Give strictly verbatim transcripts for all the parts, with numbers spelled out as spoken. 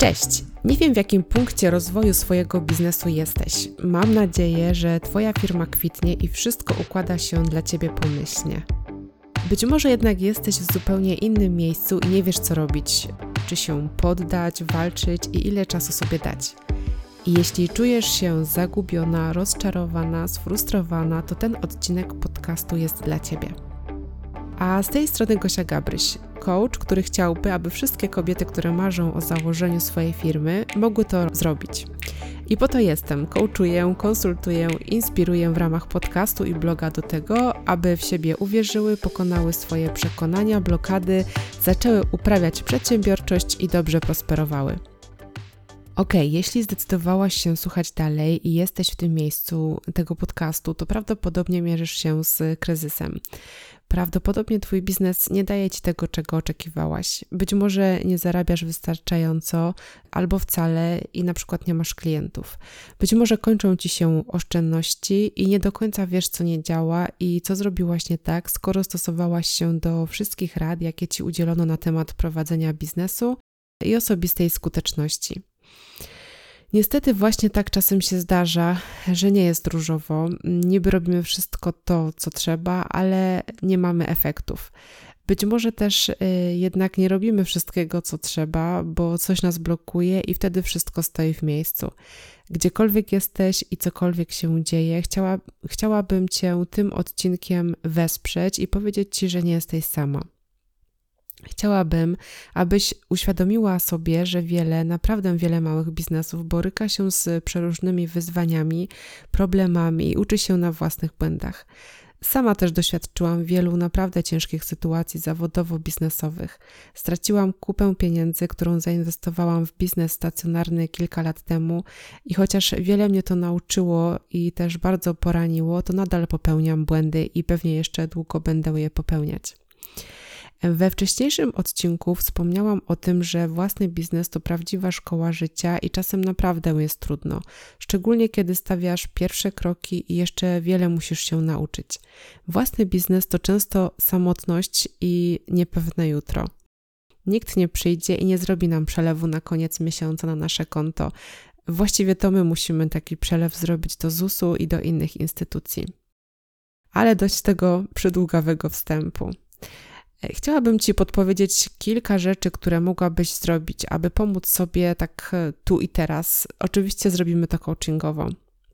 Cześć! Nie wiem, w jakim punkcie rozwoju swojego biznesu jesteś. Mam nadzieję, że Twoja firma kwitnie i wszystko układa się dla Ciebie pomyślnie. Być może jednak jesteś w zupełnie innym miejscu i nie wiesz, co robić. Czy się poddać, walczyć i ile czasu sobie dać. I jeśli czujesz się zagubiona, rozczarowana, sfrustrowana, to ten odcinek podcastu jest dla Ciebie. A z tej strony Gosia Gabryś, coach, który chciałby, aby wszystkie kobiety, które marzą o założeniu swojej firmy, mogły to zrobić. I po to jestem. Coachuję, konsultuję, inspiruję w ramach podcastu i bloga do tego, aby w siebie uwierzyły, pokonały swoje przekonania, blokady, zaczęły uprawiać przedsiębiorczość i dobrze prosperowały. Ok, jeśli zdecydowałaś się słuchać dalej i jesteś w tym miejscu tego podcastu, to prawdopodobnie mierzysz się z kryzysem. Prawdopodobnie Twój biznes nie daje Ci tego, czego oczekiwałaś. Być może nie zarabiasz wystarczająco albo wcale i na przykład nie masz klientów. Być może kończą Ci się oszczędności i nie do końca wiesz, co nie działa i co zrobiłaś nie tak, skoro stosowałaś się do wszystkich rad, jakie Ci udzielono na temat prowadzenia biznesu i osobistej skuteczności. Niestety właśnie tak czasem się zdarza, że nie jest różowo. Niby robimy wszystko to, co trzeba, ale nie mamy efektów. Być może też y, jednak nie robimy wszystkiego, co trzeba, bo coś nas blokuje i wtedy wszystko stoi w miejscu. Gdziekolwiek jesteś i cokolwiek się dzieje, chciała, chciałabym Cię tym odcinkiem wesprzeć i powiedzieć Ci, że nie jesteś sama. Chciałabym, abyś uświadomiła sobie, że wiele, naprawdę wiele małych biznesów boryka się z przeróżnymi wyzwaniami, problemami i uczy się na własnych błędach. Sama też doświadczyłam wielu naprawdę ciężkich sytuacji zawodowo-biznesowych. Straciłam kupę pieniędzy, którą zainwestowałam w biznes stacjonarny kilka lat temu i chociaż wiele mnie to nauczyło i też bardzo poraniło, to nadal popełniam błędy i pewnie jeszcze długo będę je popełniać. We wcześniejszym odcinku wspomniałam o tym, że własny biznes to prawdziwa szkoła życia i czasem naprawdę jest trudno, szczególnie kiedy stawiasz pierwsze kroki i jeszcze wiele musisz się nauczyć. Własny biznes to często samotność i niepewne jutro. Nikt nie przyjdzie i nie zrobi nam przelewu na koniec miesiąca na nasze konto. Właściwie to my musimy taki przelew zrobić do zusu i do innych instytucji. Ale dość tego przydługawego wstępu. Chciałabym Ci podpowiedzieć kilka rzeczy, które mogłabyś zrobić, aby pomóc sobie tak tu i teraz. Oczywiście zrobimy to coachingowo.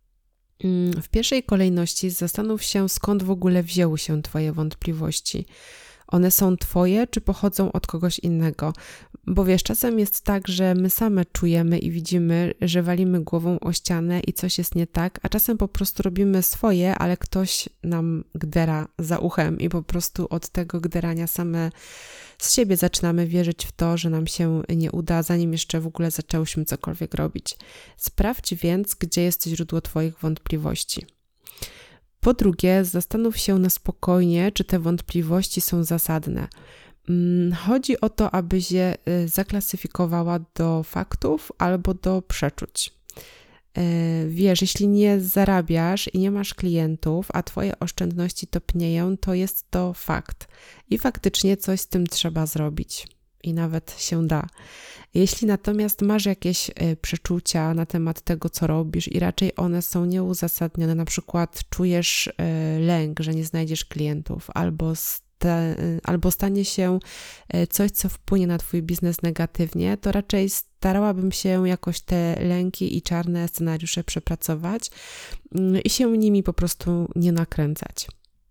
W pierwszej kolejności zastanów się, skąd w ogóle wzięły się Twoje wątpliwości. One są Twoje, czy pochodzą od kogoś innego? Bo wiesz, czasem jest tak, że my same czujemy i widzimy, że walimy głową o ścianę i coś jest nie tak, a czasem po prostu robimy swoje, ale ktoś nam gdera za uchem i po prostu od tego gderania same z siebie zaczynamy wierzyć w to, że nam się nie uda, zanim jeszcze w ogóle zaczęłyśmy cokolwiek robić. Sprawdź więc, gdzie jest źródło Twoich wątpliwości. Po drugie, zastanów się na spokojnie, czy te wątpliwości są zasadne. Chodzi o to, abyś je zaklasyfikowała do faktów albo do przeczuć. Wiesz, jeśli nie zarabiasz i nie masz klientów, a Twoje oszczędności topnieją, to jest to fakt. I faktycznie coś z tym trzeba zrobić. I nawet się da. Jeśli natomiast masz jakieś przeczucia na temat tego, co robisz i raczej one są nieuzasadnione, na przykład czujesz lęk, że nie znajdziesz klientów albo, sta, albo stanie się coś, co wpłynie na Twój biznes negatywnie, to raczej starałabym się jakoś te lęki i czarne scenariusze przepracować i się nimi po prostu nie nakręcać.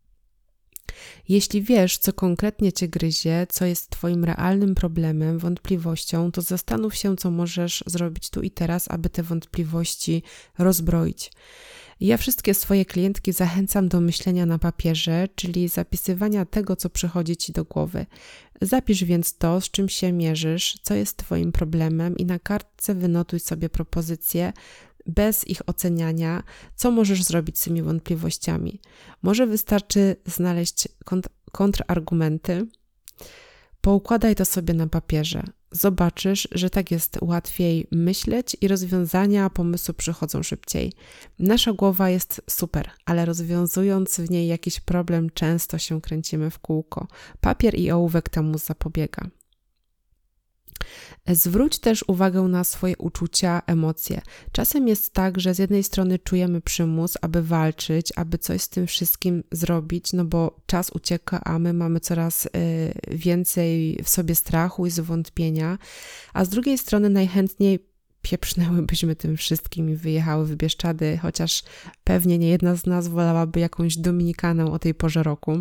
Jeśli wiesz, co konkretnie Cię gryzie, co jest Twoim realnym problemem, wątpliwością, to zastanów się, co możesz zrobić tu i teraz, aby te wątpliwości rozbroić. Ja wszystkie swoje klientki zachęcam do myślenia na papierze, czyli zapisywania tego, co przychodzi Ci do głowy. Zapisz więc to, z czym się mierzysz, co jest Twoim problemem i na kartce wynotuj sobie propozycje, bez ich oceniania, co możesz zrobić z tymi wątpliwościami. Może wystarczy znaleźć kont- kontrargumenty, poukładaj to sobie na papierze. Zobaczysz, że tak jest łatwiej myśleć i rozwiązania pomysłu przychodzą szybciej. Nasza głowa jest super, ale rozwiązując w niej jakiś problem, często się kręcimy w kółko. Papier i ołówek temu zapobiega. Zwróć też uwagę na swoje uczucia, emocje. Czasem jest tak, że z jednej strony czujemy przymus, aby walczyć, aby coś z tym wszystkim zrobić, no bo czas ucieka, a my mamy coraz y, więcej w sobie strachu i zwątpienia, a z drugiej strony najchętniej pieprznęłybyśmy tym wszystkim i wyjechały w Bieszczady, chociaż pewnie nie jedna z nas wolałaby jakąś dominikanę o tej porze roku.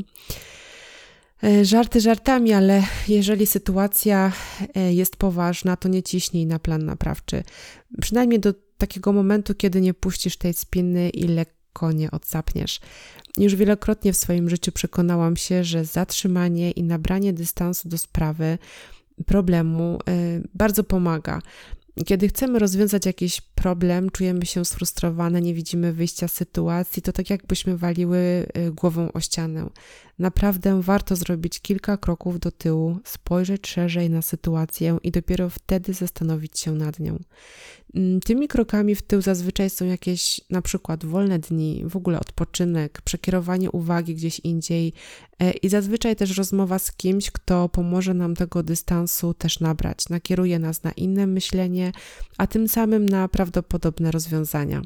Żarty żartami, ale jeżeli sytuacja jest poważna, to nie ciśnij na plan naprawczy. Przynajmniej do takiego momentu, kiedy nie puścisz tej spiny i lekko nie odsapniesz. Już wielokrotnie w swoim życiu przekonałam się, że zatrzymanie i nabranie dystansu do sprawy, problemu bardzo pomaga. Kiedy chcemy rozwiązać jakiś problem, czujemy się sfrustrowane, nie widzimy wyjścia z sytuacji, to tak jakbyśmy waliły głową o ścianę. Naprawdę warto zrobić kilka kroków do tyłu, spojrzeć szerzej na sytuację i dopiero wtedy zastanowić się nad nią. Tymi krokami w tył zazwyczaj są jakieś na przykład wolne dni, w ogóle odpoczynek, przekierowanie uwagi gdzieś indziej i zazwyczaj też rozmowa z kimś, kto pomoże nam tego dystansu też nabrać, nakieruje nas na inne myślenie, a tym samym na prawdopodobne rozwiązania.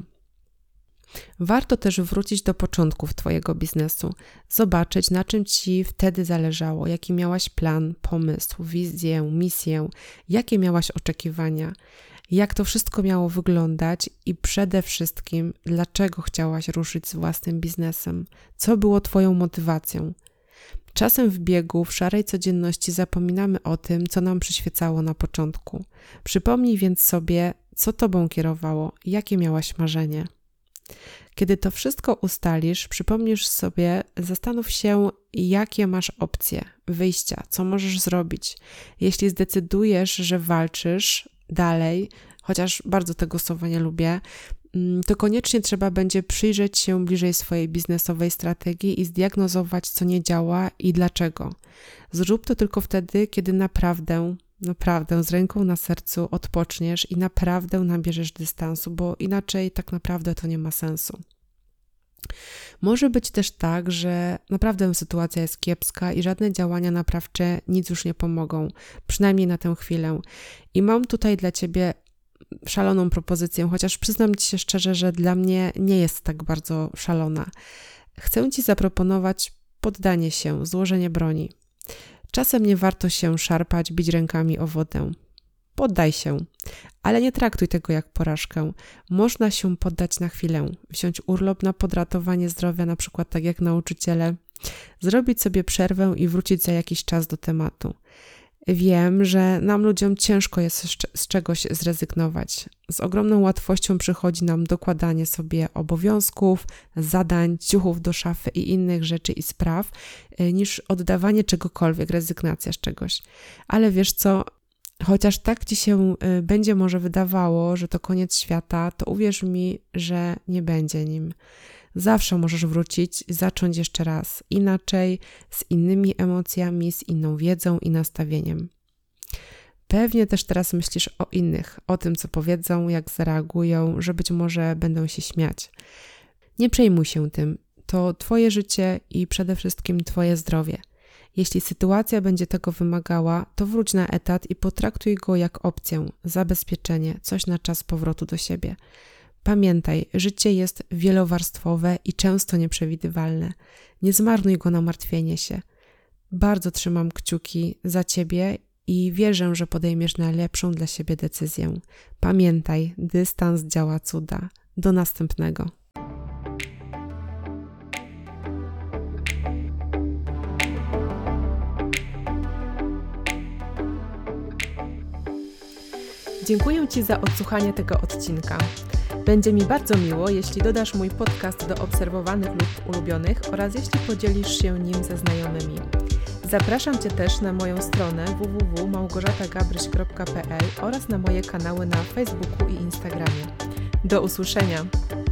Warto też wrócić do początków Twojego biznesu, zobaczyć, na czym Ci wtedy zależało, jaki miałaś plan, pomysł, wizję, misję, jakie miałaś oczekiwania, jak to wszystko miało wyglądać i przede wszystkim, dlaczego chciałaś ruszyć z własnym biznesem, co było Twoją motywacją. Czasem w biegu, w szarej codzienności zapominamy o tym, co nam przyświecało na początku. Przypomnij więc sobie, co Tobą kierowało, jakie miałaś marzenie. Kiedy to wszystko ustalisz, przypomnisz sobie, zastanów się, jakie masz opcje wyjścia, co możesz zrobić. Jeśli zdecydujesz, że walczysz dalej, chociaż bardzo tego słowa nie lubię, to koniecznie trzeba będzie przyjrzeć się bliżej swojej biznesowej strategii i zdiagnozować, co nie działa i dlaczego. Zrób to tylko wtedy, kiedy naprawdę, naprawdę z ręką na sercu odpoczniesz i naprawdę nabierzesz dystansu, bo inaczej tak naprawdę to nie ma sensu. Może być też tak, że naprawdę sytuacja jest kiepska i żadne działania naprawcze nic już nie pomogą, przynajmniej na tę chwilę. I mam tutaj dla Ciebie szaloną propozycję, chociaż przyznam Ci się szczerze, że dla mnie nie jest tak bardzo szalona. Chcę Ci zaproponować poddanie się, złożenie broni. Czasem nie warto się szarpać, bić rękami o wodę. Poddaj się, ale nie traktuj tego jak porażkę. Można się poddać na chwilę, wziąć urlop na podratowanie zdrowia, na przykład tak jak nauczyciele, zrobić sobie przerwę i wrócić za jakiś czas do tematu. Wiem, że nam ludziom ciężko jest z czegoś zrezygnować. Z ogromną łatwością przychodzi nam dokładanie sobie obowiązków, zadań, ciuchów do szafy i innych rzeczy i spraw, niż oddawanie czegokolwiek, rezygnacja z czegoś. Ale wiesz co, chociaż tak Ci się będzie może wydawało, że to koniec świata, to uwierz mi, że nie będzie nim. Zawsze możesz wrócić, zacząć jeszcze raz, inaczej, z innymi emocjami, z inną wiedzą i nastawieniem. Pewnie też teraz myślisz o innych, o tym, co powiedzą, jak zareagują, że być może będą się śmiać. Nie przejmuj się tym, to Twoje życie i przede wszystkim Twoje zdrowie. Jeśli sytuacja będzie tego wymagała, to wróć na etat i potraktuj go jak opcję, zabezpieczenie, coś na czas powrotu do siebie. Pamiętaj, życie jest wielowarstwowe i często nieprzewidywalne. Nie zmarnuj go na martwienie się. Bardzo trzymam kciuki za Ciebie i wierzę, że podejmiesz najlepszą dla siebie decyzję. Pamiętaj, dystans działa cuda. Do następnego. Dziękuję Ci za odsłuchanie tego odcinka. Będzie mi bardzo miło, jeśli dodasz mój podcast do obserwowanych lub ulubionych oraz jeśli podzielisz się nim ze znajomymi. Zapraszam Cię też na moją stronę w w w kropka małgorzata gabryś kropka p l oraz na moje kanały na Facebooku i Instagramie. Do usłyszenia!